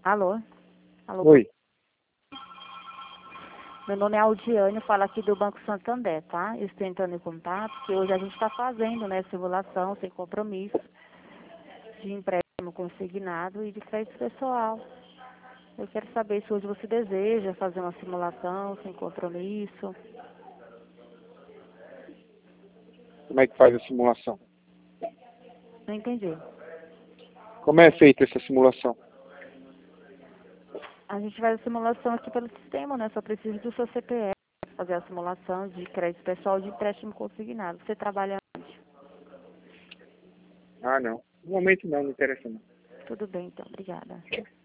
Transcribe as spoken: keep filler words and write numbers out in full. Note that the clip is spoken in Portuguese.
Alô? Alô? Oi. Meu nome é Aldiane, eu falo aqui do Banco Santander, tá? Eu estou entrando em contato, porque hoje a gente está fazendo, né, simulação sem compromisso de empréstimo consignado e de crédito pessoal. Eu quero saber se hoje você deseja fazer uma simulação sem compromisso. Como é que faz a simulação? Não entendi. Como é feita essa simulação? A gente faz a simulação aqui pelo sistema, né? Só preciso do seu C P F para fazer a simulação de crédito pessoal de empréstimo consignado. Você trabalha onde? Ah, não. No momento não, não interessa não. Tudo bem, então. Obrigada.